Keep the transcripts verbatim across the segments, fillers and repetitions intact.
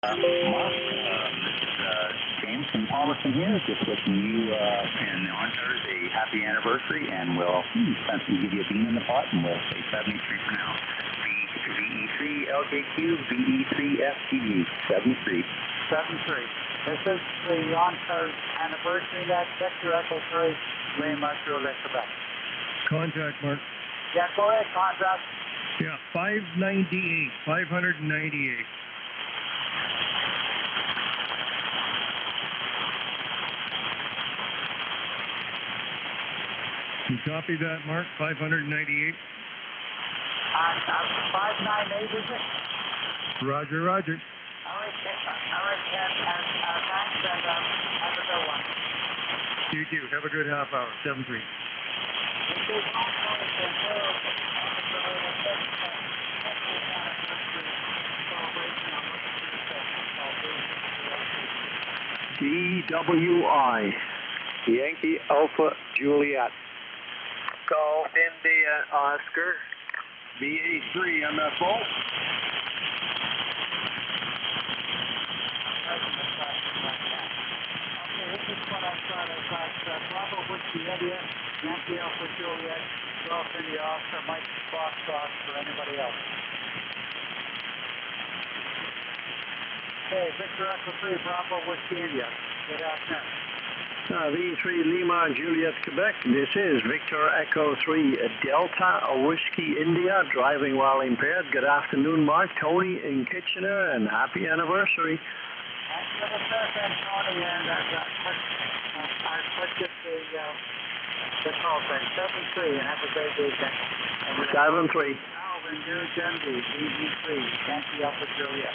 Uh, Mark, uh, this is uh, James from Palmerston here, just wishing you uh, and the Onstars a happy anniversary, and we'll hmm, give you a bean in the pot, and we'll say seventy-three for now. V E three L J Q, V E three F T V, seventy-three. seventy-three. This is the Onstars anniversary. That's Victor Echo three, Lima, Juliet, Quebec. Contact, Mark. Yeah, go ahead, contact. Yeah, five ninety-eight, five ninety-eight. You copy that, Mark? five ninety-eight? Uh, five ninety-eight, is it? Roger, roger. All right, all right, Ken. Uh, uh, thanks, and um, have a good one. You too. Have a good half hour. seven three. D W I, Yankee Alpha Juliet. Golf India Oscar. B A three M F O. Okay, this is what I thought. I thought uh, Bravo Whiskey India, Yankee Alpha Juliet, Golf India Oscar, Mike Fox Fox, for anybody else. Okay, Victor Echo three, Bravo Whiskey India. Good afternoon. Uh, V three Lima Juliet, Quebec. This is Victor Echo three Delta Whiskey India, driving while impaired. Good afternoon, Mark. Tony in Kitchener, and happy anniversary. Thanks for the second, Tony, and uh, I put the, uh, the call thing. seven three, and have a great weekend. seven three. Alvin, New Denby, V three, Yankee Alpha Juliet.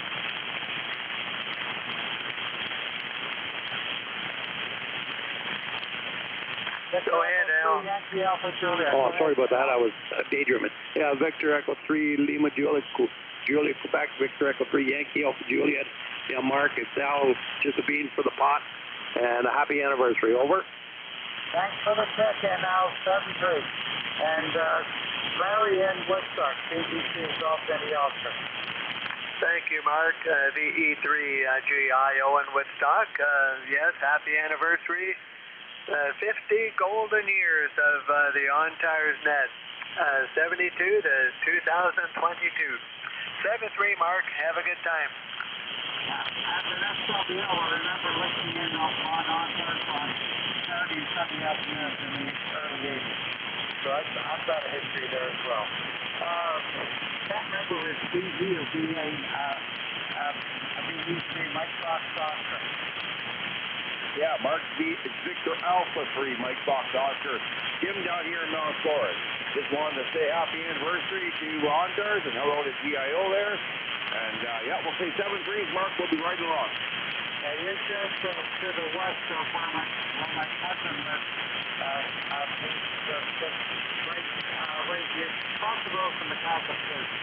Go ahead, Al. Yankee Alpha Juliet. Oh, sorry about that. I was uh, daydreaming. Yeah, Victor Echo three Lima Juliet, Juliet, Quebec. Victor Echo three Yankee Alpha Juliet. Yeah, Mark, it's Al, just a bean for the pot, and a happy anniversary. Over. Thanks for the check in, Al. seven three. And uh, Larry in Woodstock, B B C Golf Indy Oscar. Thank you, Mark. Uh, V E three uh, G I O in Woodstock. Uh, yes, happy anniversary. Uh, fifty golden years of uh, the On-Tires Net. Uh, seventy-two to two thousand twenty-two. seven three, Mark. Have a good time. After that stop, I remember listening in on On-Tires on Saturday and Sunday afternoons in the early eighties. So I've, I've got a history there as well. Uh, can't remember if it's B Z or B A, uh, uh, B B C, Mike Fox Oscar. Yeah, Mark V, it's Victor Alpha three, Mike Fox Oscar. Jim down here in Mount Forest. Just wanted to say happy anniversary to Onstars and hello to G I O there. And uh, yeah, we'll say seven threes, Mark. We'll be right along. Yeah, you're just uh, to the west of where my, where my cousin lives. Uh, uh, he's just, just right, uh, right here, across the road from the Catholic Church.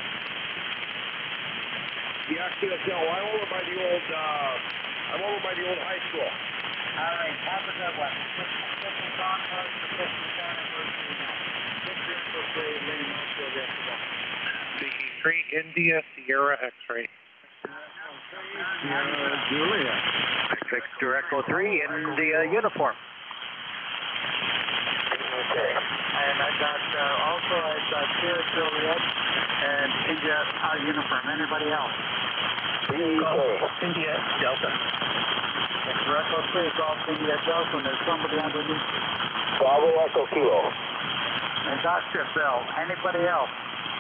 Yeah, actually, no, I'm over by the old, uh, I'm over by the old high school. All right, have a good one. fiftieth Onstars, the fiftieth anniversary now. Victor Echo three, Lima, Juliet, Quebec. V E three India Sierra X-ray. Sierra Juliet. Victor Echo three India uniform. Okay. And I got, uh, also I got Sierra Juliet and India uh, uniform. Anybody else? Golf India Delta. Victor Echo three, Golf India Delta, and there's somebody underneath. Bravo Echo Kilo. And Oscar Bill. Anybody else?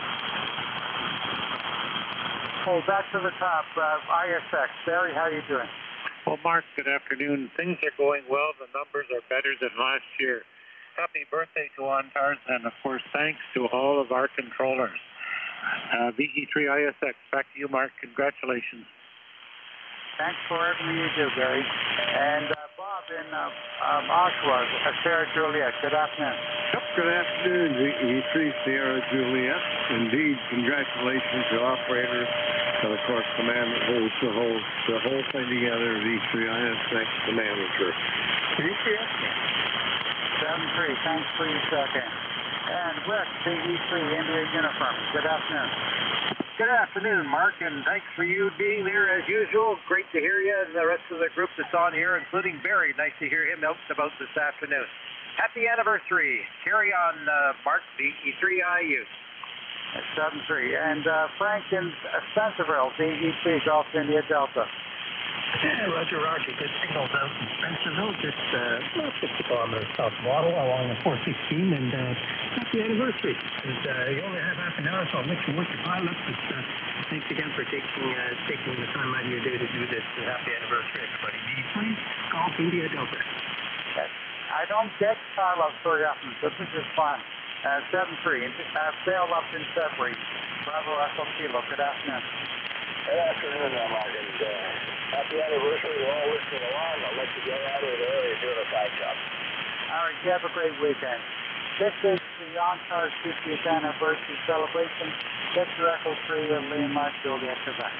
Okay, back to the top. Uh, I S X. Barry, how are you doing? Well, Mark, good afternoon. Things are going well. The numbers are better than last year. Happy birthday to Ontars, and of course, thanks to all of our controllers. Uh, V E three I S X, back to you, Mark. Congratulations. Thanks for everything you do, Gary. And uh, Bob in uh, um, Oshawa, uh, Sierra Juliet. Good afternoon. Yep, good afternoon, V E three Sierra Juliet. Indeed, congratulations to operators, and of course the man that holds the whole, the whole thing together, V three I S X, the manager. Appreciate it. seven three, thanks for your second. And Rick, V E three India uniform. Good afternoon. Good afternoon, Mark, and thanks for you being there as usual. Great to hear you and the rest of the group that's on here, including Barry. Nice to hear him out and about this afternoon. Happy anniversary. Carry on, uh, Mark, V E three I U. seven three. And uh, Frank in Spencerville, V E three Golf India Delta. Yeah, Roger, Roger. Good signals out in Spencerville, just uh, about fifty kilometers south of Ottawa along the four sixteen, and uh, happy anniversary. And, uh, you only have half an hour, so I'll let you work your pile up. But, uh, thanks again for taking uh, taking the time out of your day to do this. And happy anniversary, everybody. V E three Golf India Delta. Okay. I don't get pile-ups very often, so this is fun. Uh, seven three. Uh, sail up in February. Bravo Echo Kilo. Good afternoon. Good afternoon, uh, Mark, and uh, happy anniversary to all listening along. I'll let you get out of it early. You're doing a fine job. All right, you have a great weekend. This is the Yonkars fiftieth anniversary celebration. Victor Echo three and Lima Juliet, Quebec.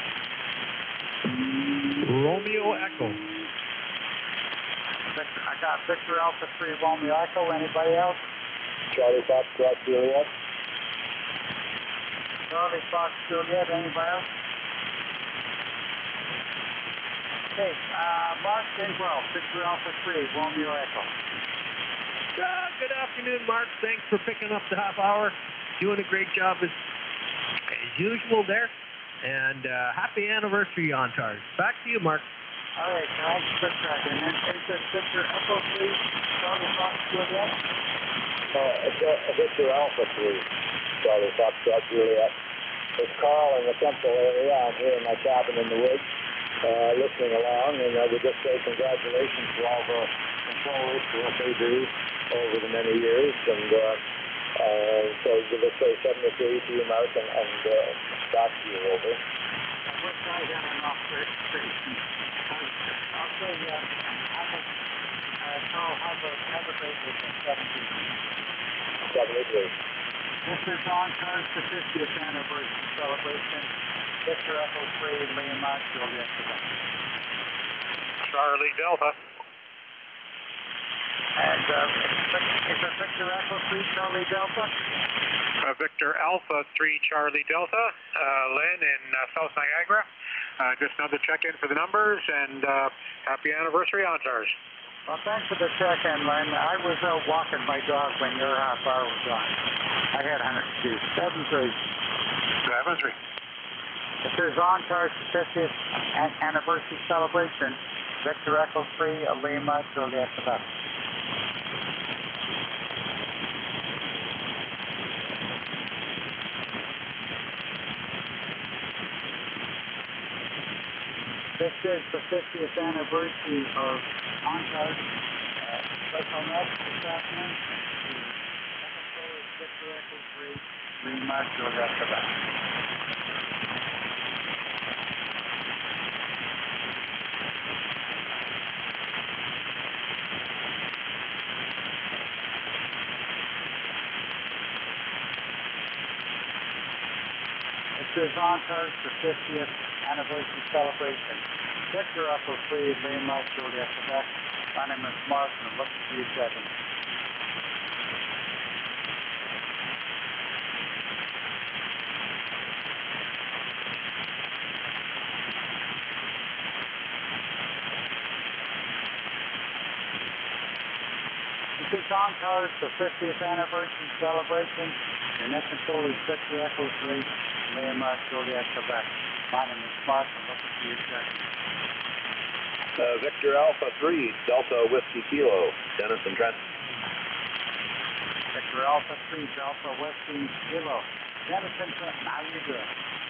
Romeo Echo. Victor, I got Victor Alpha three Romeo Echo. Anybody else? Charlie Fox, Cross Juliet. Charlie Fox Juliet. Anybody else? Okay, uh, Mark Ingrell, Victor Alpha three Romeo Echo. Uh, good afternoon, Mark. Thanks for picking up the half hour. Doing a great job as, as usual there. And uh, happy anniversary, Yontars. Back to you, Mark. All right, thanks for tracking. And is it Victor Echo three, Charlie Fox Juliet? Uh, it's uh, Victor Alpha three, Charlie Fox, Cross Juliet. It's Carl in the central area. I'm here in my cabin in the woods, uh, listening along, and I would just say congratulations to all the controllers for what they do over the many years, and uh, uh, so let's say seventy-three to you, Mark, and, and uh, back to you, over. I wish I had enough registration. I'll say, uh, have a, uh, Carl, have a, have a great weekend, seventeen. seventy-three. This is Yonkars the fiftieth anniversary celebration. Victor Echo three, Lima Juliet, Quebec. Charlie Delta. And uh, is it Victor Echo three, Charlie Delta? Uh, Victor Alpha three Charlie Delta. Uh, Len in uh, South Niagara. Uh, just another check-in for the numbers, and uh, happy anniversary, Yontars. Well, thanks for the check-in, Len. I was out walking my dog when your half hour was on. I had one hundred two. seven three. seven three. This is Yonkars fiftieth anniversary celebration. Victor Echo three, Lima Juliet, Quebec. This is the fiftieth anniversary of Yonkars. Uh, special note this afternoon. Second floor is Victor Echo three, Lima Juliet, Quebec. This is Yonkars the fiftieth anniversary celebration. Victor Echo three, Lima Juliet, Quebec. My name is Mark, and I'm looking for you seven. This is Yonkars the fiftieth anniversary celebration. Your next control is Victor Echo three, Lima Juliet, Quebec. My name is Mark, I'm looking for you seven. Uh, Victor Alpha three, Delta Whiskey Kilo, Dennis and Trent. Victor Alpha three, Delta Whiskey Kilo. Dennis and Trent, how you doing?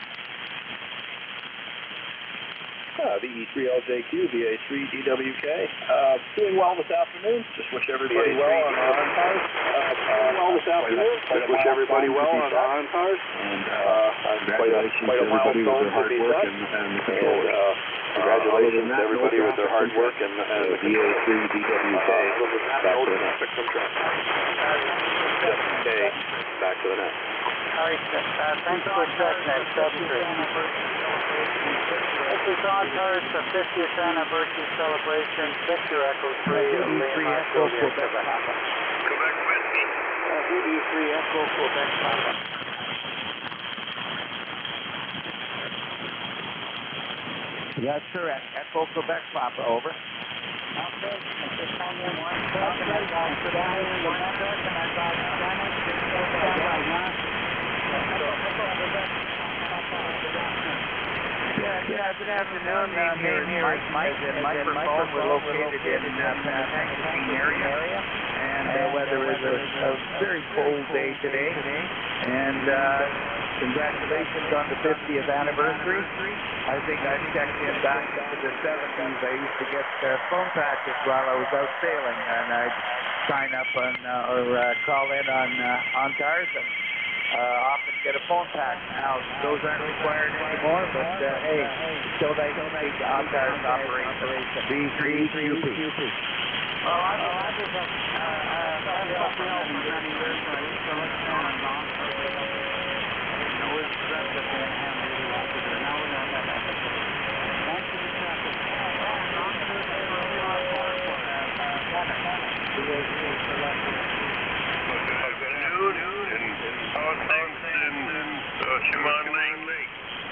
Uh, V E three L J Q, V A three D W K. Uh, doing well this afternoon. Just wish everybody well on Yonkars. Uh, doing well this afternoon. Just wish everybody well on Yonkars. And uh, quite a, quite a milestone to be set. And, and uh, congratulations to everybody with their hard work and, and the V A three D W K. Back to the net. Okay, back to the net. All right, uh, thanks for checking that. seven three. This is Yonkars the fiftieth anniversary celebration. Victor Echo three, Lima Juliet, Quebec. Quebec Whiskey. V E three Echo Quebec. That's correct. Echo Quebec Papa, over. Okay, I just hung in one second. I got Dennis, one second. I got Dennis, just go down right now. Yeah, yeah, good afternoon. Uh, name here is Mike, and microphone. We're located in the uh, Penticton area, and the weather is a, a very cold day today. And uh, congratulations on the fiftieth anniversary. I think I've checked in back into the seventies. I used to get uh, phone patches while I was out sailing, and I'd sign up on uh, or uh, call in on uh, on tires and uh, often get a phone patch. Now those aren't required anymore, but uh, hey, it's still nice to see the on tires operation. B three Q P. Well, I was I was a uh, uh, for many years. I used to listen in on long always stressed that they have really lots of it. Now we don't have that. Thanks for the traffic. Good afternoon, and how are things in uh, Chemung Lake?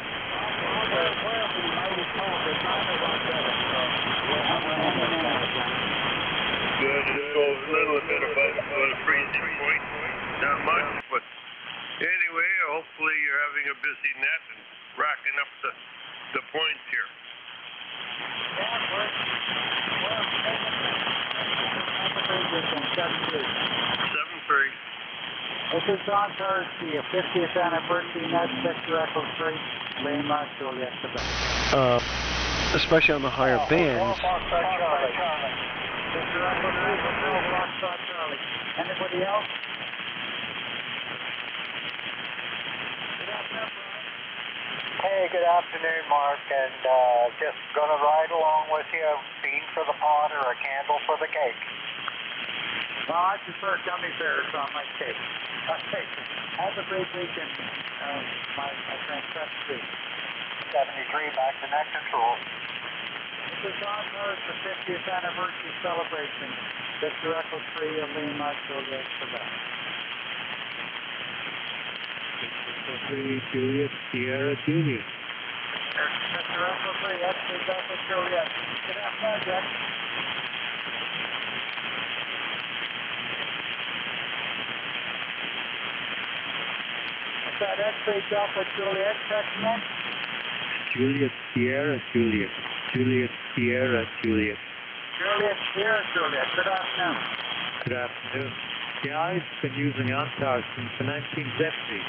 Good, it goes a little bit above the freezing point, not much, but anyway, hopefully you're having a busy net and racking up the, the points here. seven three. This is Don Thursday, a fiftieth anniversary net, Victor Echo three, Lima, Juliet, Quebec. Uh, especially on the higher bands. Victor Echo three, Foxtrot Charlie. Anybody else? Hey, good afternoon, Mark, and uh, just going to ride along with you, bean for the pot or a candle for the cake. Well, I prefer gummy bears on my cake. Okay, have a great weekend, uh, my, my friend, seventy-three. seventy-three, back to net control. This is on Earth, the fiftieth anniversary celebration. Victor Echo three, Lima, Juliet, Quebec. three, Juliet, Sierra, Juliet. Victor Echo three, X-ray Delta, Juliet. Good afternoon, Jack. What's that X-ray Delta, Juliet, checking in? Juliet, Sierra, Juliet. Juliet, Sierra, Juliet. Juliet, Sierra, Juliet. Good afternoon. Good afternoon. Yeah, I've been using Antar since the nineteen seventies.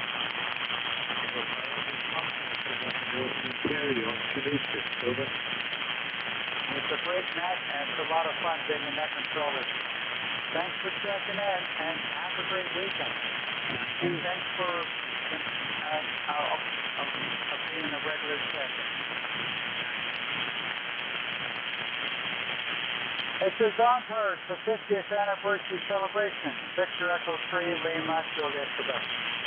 Ontario, Tunisia, over. It's a great net, and it's a lot of fun being a net controller. Thanks for checking in, and have a great weekend. And thanks for uh, uh, uh, being a regular checker. This is on Earth, the fiftieth anniversary celebration. Victor Echo three, Lima, Juliet, Quebec.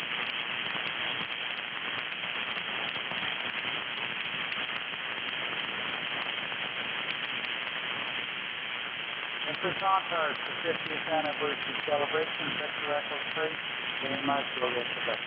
This is on Earth, the fiftieth anniversary celebration. Victor Echo three, Lima, Juliet, Quebec.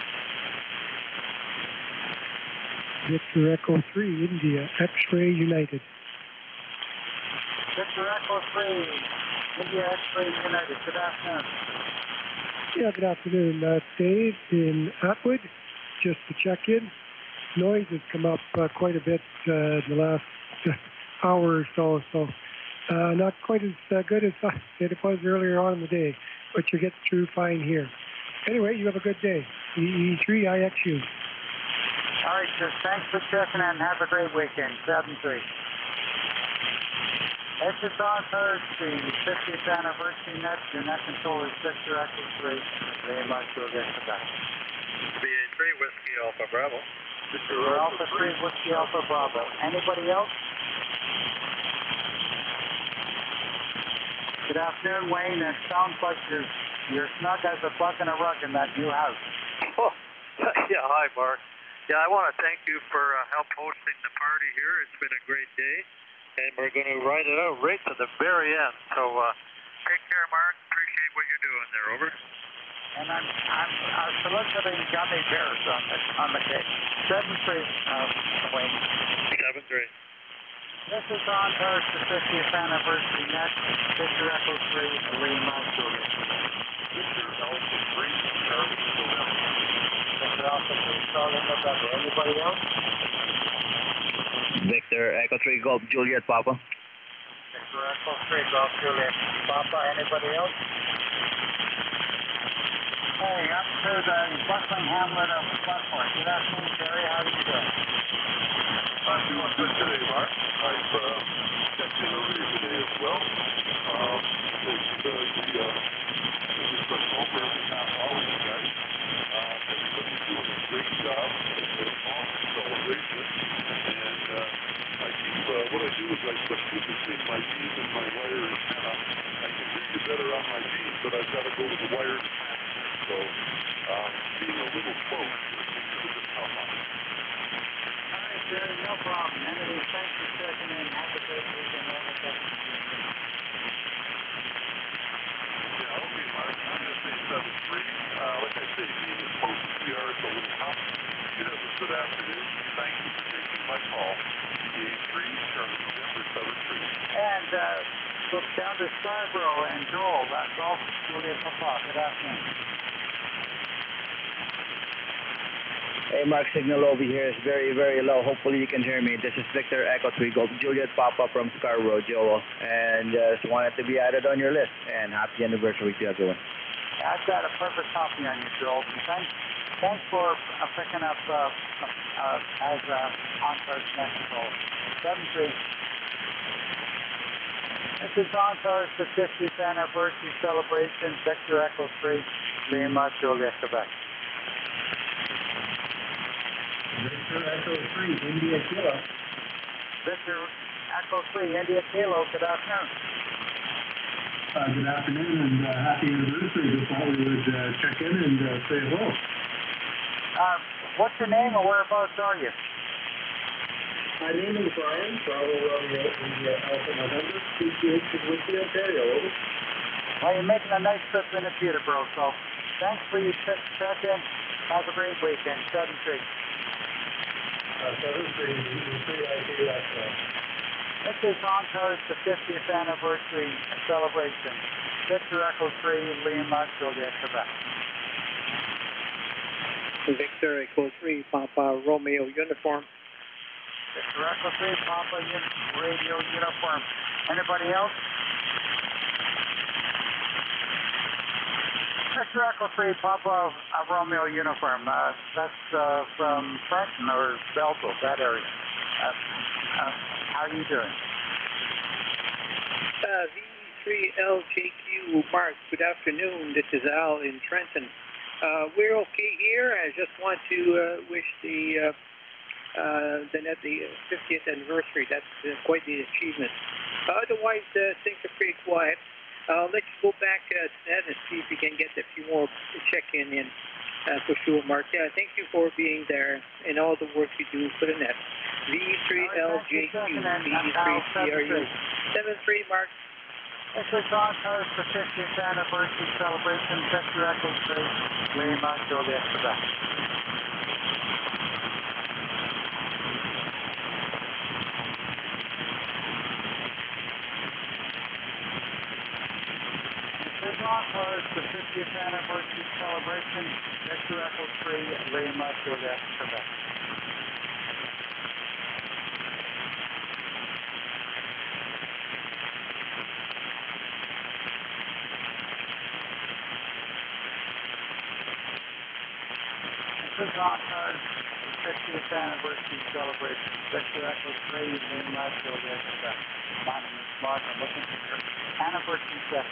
Victor Echo three, India, X-Ray United. Victor Echo three, India X-Ray United. Good afternoon. Yeah, good afternoon. Uh, Dave in Atwood, just to check in. Noise has come up uh, quite a bit uh, in the last hour or so, so uh, not quite as uh, good as it was earlier on in the day, but you get through fine here. Anyway, you have a good day. E E three I X U. All right, just thanks for checking in. Have a great weekend. seven three. This is on Thursday, fiftieth anniversary net. Your net controller is Victor Echo three. Very much will get to that. B A three, Whiskey Alpha Bravo. Victor Alpha three, Whiskey Alpha Bravo. Anybody else? Good afternoon, Wayne. It sounds like you're, you're snug as a bug in a rug in that new house. Oh, yeah, hi, Mark. Yeah, I want to thank you for uh, help hosting the party here. It's been a great day. And we're going to ride it out right to the very end. So uh, take care, Mark. Appreciate what you're doing there. Over. And I'm, I'm, I'm soliciting gummy bears on the, on the cake. seven three, uh, Wayne. seven three. This is on towards the fiftieth anniversary net. Victor Echo three, Lima, Juliet. Victor Alpha three, Charlie, November. Victor Alpha three, Charlie, November. Anybody else? Victor Echo three, Golf Juliet, Papa. Victor Echo three, Golf Juliet, Papa. Anybody else? Hey, up to the bustling hamlet of Buckmore. Good afternoon, Jerry. How are you doing? I'm doing good today, Mark. I've uh, checked in earlier today as well. Um, the, the, the, uh, this was over every half hour, you guys. Uh, everybody's doing a great job. It's an awesome celebration. And uh, I keep, uh, what I do is I switch you between my beam and my wire antenna. I can hear you better on my beam, but I've got to go to the wire to transmit. So um, being a little close is a little bit tough on me. All right, Jerry, no problem. Anyway, thanks for checking in. Have a great weekend. All the best to you. Yeah, okay, Mark. I'm going to say seven three. Uh, like I say, being as close as we are, it's a little tough. You have a good afternoon. Thank you for taking my call. E A three, Charlie, November, seven three. And uh, look down to Scarborough and Joel. That's all Juliet Papa. Good afternoon. Hey, Mark, signal over here is very, very low. Hopefully you can hear me. This is Victor Echo three, Golf Juliet, Papa from Scarborough, Joel. And uh, just wanted to be added on your list. And happy anniversary to everyone. I've got a perfect copy on you, Joel. Thanks, thanks for uh, picking up uh, uh, as uh, Entourage Mexico. seven three. This is Entourage, the fiftieth anniversary celebration. Victor Echo three, Lima, Juliet, Quebec. Victor Echo three, India Kilo. Victor Echo three, India Kilo. Good afternoon. Uh, good afternoon and uh, happy anniversary. Just thought we would uh, check in and uh, say hello. Uh, what's your name and whereabouts are you? My name is Brian, Bravo Romeo India Alpha November, P T H in Whitby, Ontario. Over. Well, you're making a nice trip into Peterborough, so thanks for your check in. Have a great weekend. seven three. Uh, seven three, three I K dot com. This is Entourage, the fiftieth anniversary celebration. Victor Echo three, Lima, Juliet, Quebec. Victor Echo three, Papa Romeo Uniform. Victor Echo three, Papa uni Radio Uniform. Anybody else? Victor Echo three, Papa uh, Romeo Uniform. Uh, that's uh, from Trenton or Belleville, that area. Uh, uh, how are you doing? Uh, V three L J Q, Mark, good afternoon. This is Al in Trenton. Uh, we're okay here. I just want to uh, wish the uh, uh, the, the fiftieth anniversary. That's uh, quite the achievement. Uh, otherwise, uh, things are pretty quiet. Uh, let's go back uh, to that and see if we can get a few more check-in in uh, for sure, Mark. Yeah, thank you for being there and all the work you do for the net. V three L J Q, V three C R U, seven three, Mark. This is Entourage, the fiftieth anniversary celebration. Victor Echo three, Lima, Juliet, Quebec. This is Entourage, the fiftieth anniversary celebration. Victor Echo three, Lima, Juliet, Quebec. This is Entourage, the fiftieth anniversary celebration. Victor Echo three, Lima, Juliet, Quebec. My name is Mark. I'm looking for your anniversary set.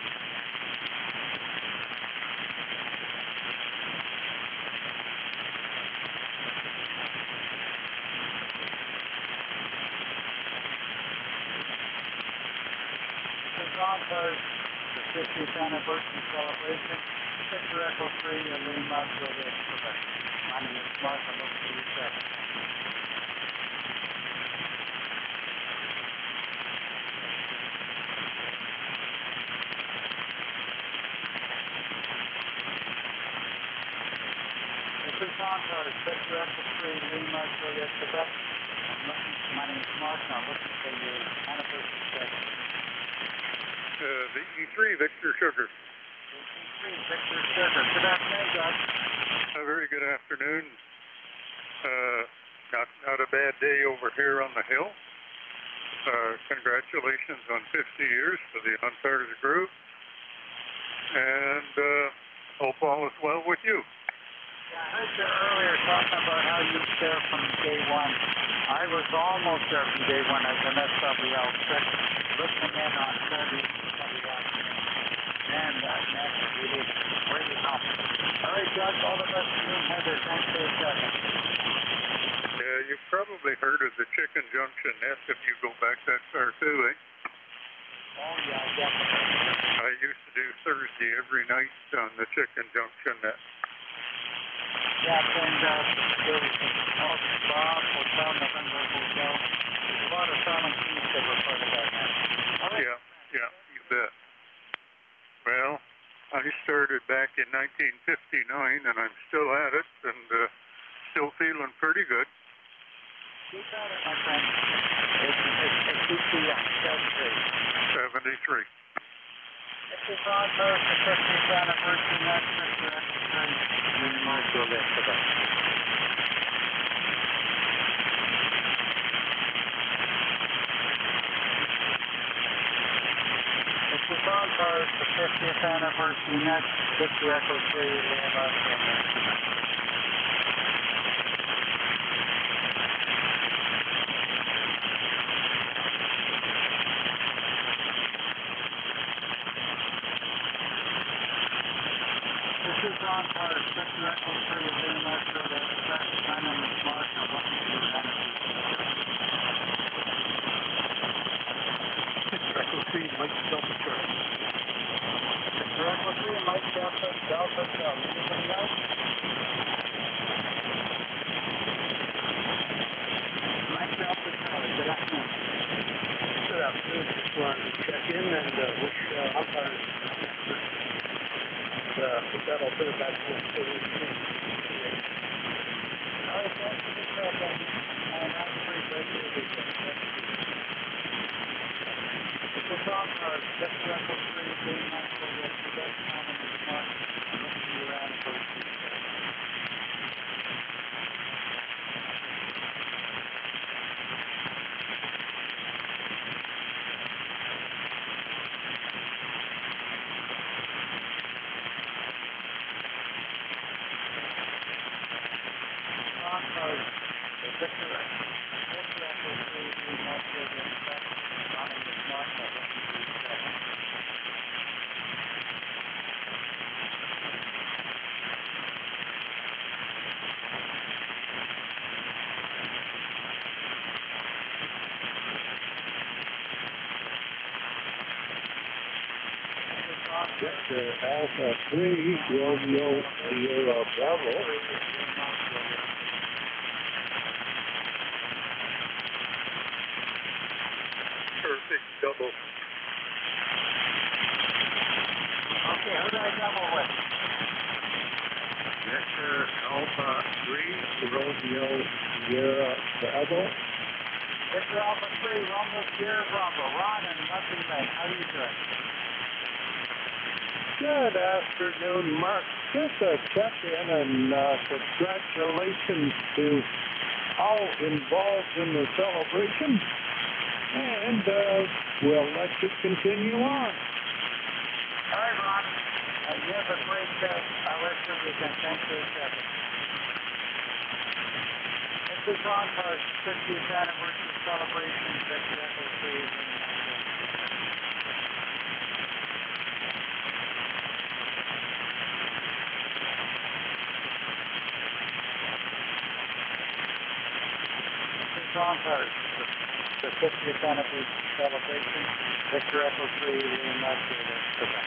This is Entourage, the fiftieth anniversary celebration. Victor Echo three, Lima, Juliet, Quebec. My name is Mark. I'm looking for your set. This is Entourage, Victor Echo three, Lima, Juliet, Quebec. My name is Mark, and I'm looking for your anniversary session. Uh, the E three, Victor Sugar. E three, Victor Sugar. Good afternoon, Doug. A very good afternoon. Uh, not, not a bad day over here on the hill. Uh, congratulations on fifty years for the Ontars Group. And uh, hope all is well with you. Yeah, I heard you earlier talking about how you served from day one. I was almost there from day one as an S W L six, listening in on thirty afternoon. And uh, next, we did great help. All right, Doug, all the best to you and Heather. Thanks for the session. Yeah, you've probably heard of the Chicken Junction net if you go back that far too, eh? Oh, yeah, definitely. I used to do Thursday every night on the Chicken Junction net. Yeah, and uh, there was Austin Bob, Hotel, November Hotel. There's a lot of silent keys that were part of that net. Right. Yeah, yeah, you bet. Well, I started back in nineteen fifty-nine, and I'm still at it, and uh, still feeling pretty good. Keep at it, my friend. It's, it's, it's C C M, seventy-three. seventy-three. This is on first, the fiftieth anniversary next, Mister Executive. We might do this today. This is on first, the fiftieth anniversary next, Victor Echo three, Lima, This is Ron Carter, Victor Echo three, Lima, so that the time on the smart, I'm looking for the Victor Echo three, Mike Delta Charlie. Victor Echo three, Mike Delta, Delta Charlie. Anybody else? Mike Delta Charlie, good afternoon. Good afternoon. Just wanted to check in and uh, wish uh, umpires uh, with that, I'll put it back to the All right, thanks for the check-in. And have a great rest of the weekend. This is Ron Carter, Victor Echo three, Lima, so that the best time on the smart, I'm looking for your anniversary. Victor Echo three, Lima, so that the best time on the smart, I'm looking for your anniversary. Victor Alpha three, Romeo Sierra Bravo. Perfect double. Okay, who did I double with? Victor Alpha three, Romeo Sierra Bravo. Victor Alpha three, Romeo Sierra Bravo. Ron and Lucky Lake, how are you doing? Good afternoon, Mark. Just a check-in and uh, congratulations to all involved in the celebration. And uh, we'll let you continue on. All right, Ron. Uh, you have a great uh, rest of the weekend. Thanks for the check-in. This is Ron Carter's fiftieth anniversary celebration. Victor Echo three. Ron Carter, the fiftieth anniversary celebration, Victor Echo three, Lima, Quebec.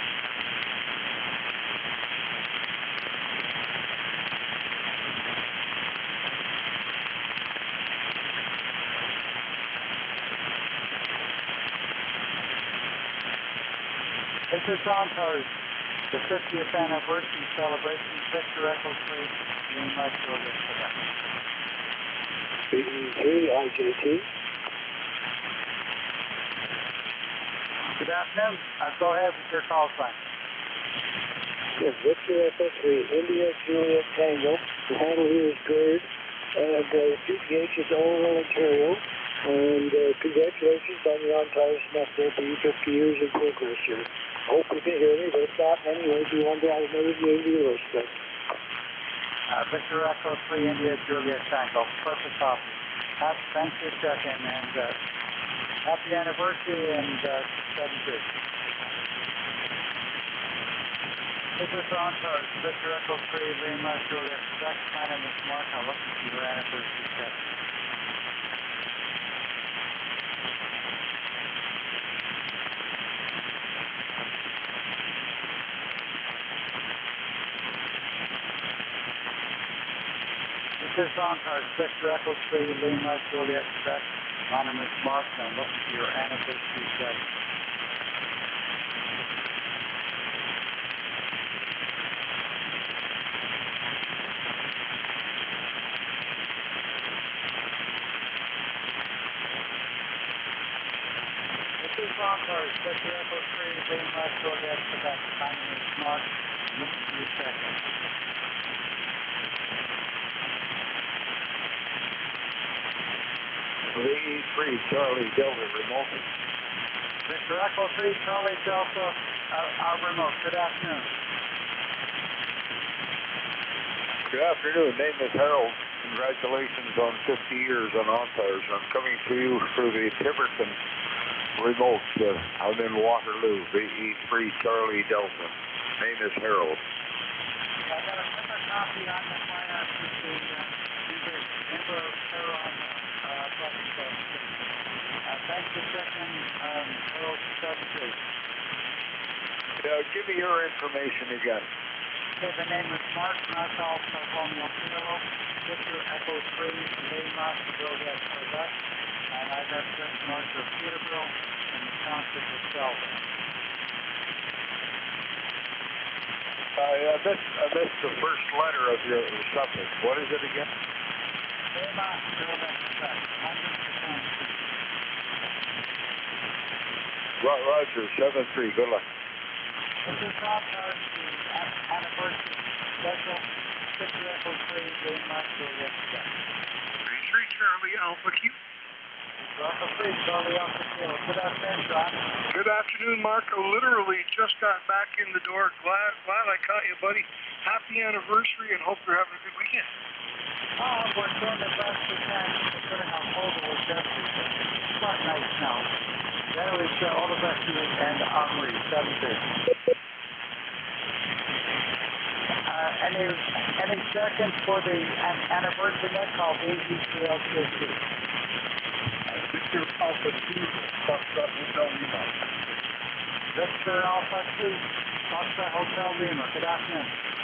This is Ron Carter, the fiftieth anniversary celebration, Victor Echo three, Lima, Quebec. V E three I J T. Good afternoon. Uh, go ahead with your call sign. Yes, Victor Echo three, India Juliet Tango. The handle here is GERD, and uh, G P H is Oroville, Ontario. And uh, congratulations on the on-tires net there, be fifty years in progress here. I hope you can hear me, but if not, anyway, if you want to have another game, you will start. Uh, Victor Echo three, India Juliet Tango. Perfect copy. Uh, thanks for checking, and uh, happy anniversary, and uh, seven three. This is on cars, Victor Echo three, Lima, Juliet, Quebec. My name is Mark. I'm looking for your anniversary check. This is on cars, Victor Echo three, Lima, Juliet, Quebec. My name is Mark. I'm looking for your anniversary check. Cars, Victor Echo three, Lima, Juliet, Quebec. My name is Mark. I'm looking for your check. V E three, Charlie Delta, remote. Victor Echo three, Charlie Delta, uh, our remote. Good afternoon. Good afternoon. Name is Harold. Congratulations on fifty years on on-tires. I'm coming to you through the Tiverton remote. Uh, I'm in Waterloo, V E three, Charlie Delta. Name is Harold. Yeah, I got a separate copy on the fire to the Emperor Heron uh, button. So, uh, thanks for checking, um, Harold seven three. Uh, give me your information again. Okay, the name is Mark Nassau, California, Kilo, Victor Echo three, Lima, Juliet, Quebec, and I got just north of Peterborough in the township of Selva. I, I, missed, I missed the first letter of your suffix. What is it again? Lima, Juliet, Quebec, London to township. Roger, seven three, good luck. This is on the anniversary special Victor Echo three, Lima, Juliet, Quebec. three three Charlie Alpha Q. Alpha three, Charlie Alpha Q. Good afternoon, John. Good afternoon, Mark. I literally just got back in the door. Glad, glad I caught you, buddy. Happy anniversary, and hope you're having a good weekend. Oh, we're doing the best we can. We're putting on hold with Jesse. It's quite nice now. Anyways, uh, all the best to you, and Henri, seven three. Uh, any, any seconds for the an anniversary net call, V G three L T C. Victor Alpha two, Foxtrot Hotel Lima. Victor Alpha two, Foxtrot Hotel Lima. Good afternoon.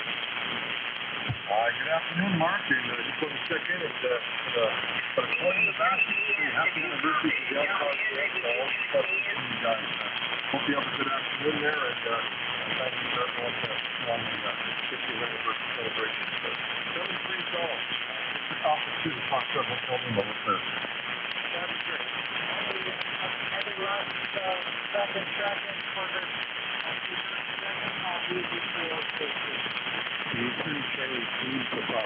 Uh, good afternoon, Mark, and uh, just want to check in and uh, uh, put a coin in the basket to say happy anniversary to the Alpha for all the stuff you guys. Uh, hope you have a good afternoon there, and uh, thank you for everyone uh, on the uh, fiftieth anniversary celebration. So, seven three dollars. Alpha two, Foxtrot Hotel Lima. What's there? Seven three. Any, uh, any last uh, second tracking for this? Second call, V G three L T C. V three Charlie three Papa.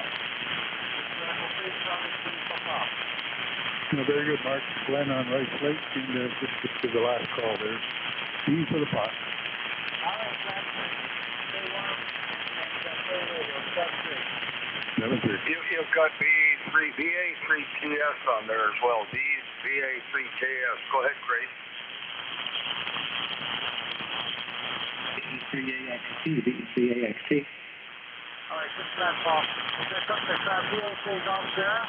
No, very good, Mark. Glenn on Rice Lake, and uh, just to the last call there. E for the pot. All right, Glenn. Stay warm, and uh, play radio, seven three. seven three. You, you've got V A three, V A three T S on there as well. V, V A three T S. Go ahead, Grace. V A three A X T, V A three A X T. All right, just that off. Is there something that's V A three Golf Sierra?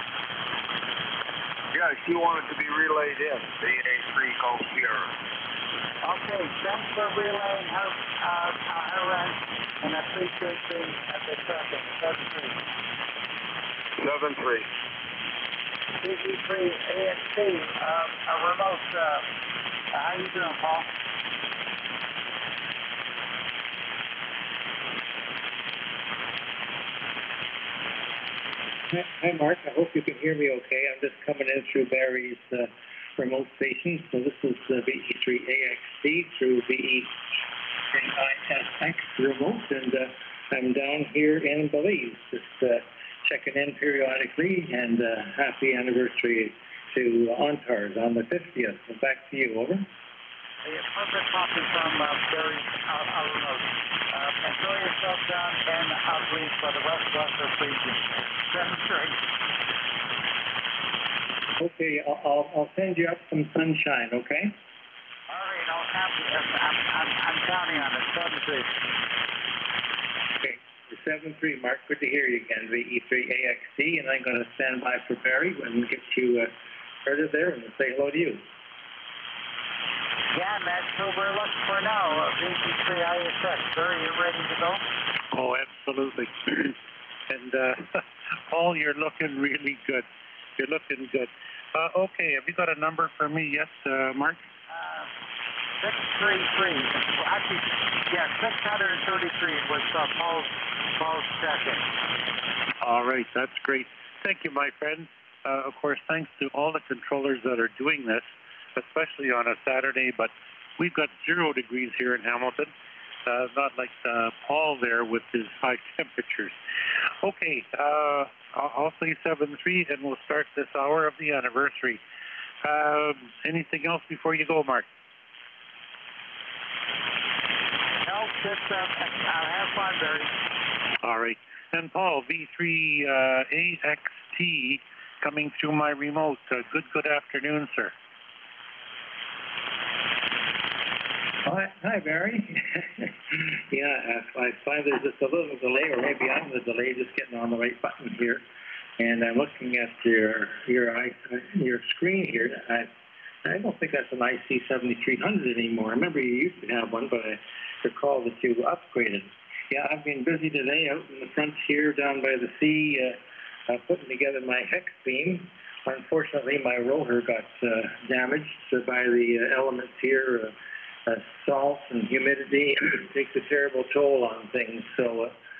Yeah, she wanted to be relayed in. V A three Golf Sierra. Okay, thanks for relaying her, uh, her end, and I appreciate the, uh, the tracking. seven three. seven three. V G three A X T, uh, a remote, uh, how you doing, Paul? Hi, hi, Mark. I hope you can hear me okay. I'm just coming in through Barry's uh, remote station. So this is uh, V E three A X T through V E three I S X remote, and uh, I'm down here in Belize, just uh, checking in periodically, and uh, happy anniversary to OnTARS on the fiftieth. So back to you, over. The perfect copy from uh, Barry out, out road. Uh, enjoy yourself down in out Belize for the West Western region. seven three. Okay, I'll, I'll, I'll send you up some sunshine, okay? All right, I'll have you. I'm, I'm, I'm counting on it. seven three. Okay, seven three, Mark. Good to hear you again, V E three A X T, and I'm going to stand by for Barry and get you uh, started there and say hello to you. Yeah, that's who we're looking for now. Uh, V E three I S X. Barry, you ready to go? Oh, absolutely. And uh, Paul, you're looking really good. You're looking good. Uh, okay, have you got a number for me yet, uh, Mark? Uh, six three three. Well, actually, yeah, six hundred thirty-three was uh, Paul's, Paul's check-in. All right, that's great. Thank you, my friend. Uh, of course, thanks to all the controllers that are doing this, especially on a Saturday, but we've got zero degrees here in Hamilton. Uh, not like uh, Paul there with his high temperatures. Okay, uh, I'll, I'll say seven three, and we'll start this hour of the anniversary. Um, anything else before you go, Mark? No, just uh, have fun, Barry. All right. And Paul, V three uh, A X T coming through my remote. Uh, good, good afternoon, sir. Hi, hi Barry. Yeah, I find there's just a little delay, or maybe I'm the delay, just getting on the right button here. And I'm looking at your your your screen here. I I don't think that's an I C seventy-three hundred anymore. I remember you used to have one, but I recall that you upgraded. Yeah, I've been busy today out in the frontier down by the sea, uh, uh, putting together my hex beam. Unfortunately, my rotor got uh, damaged by the uh, elements here. Uh, Uh, salt and humidity takes a terrible toll on things. So uh,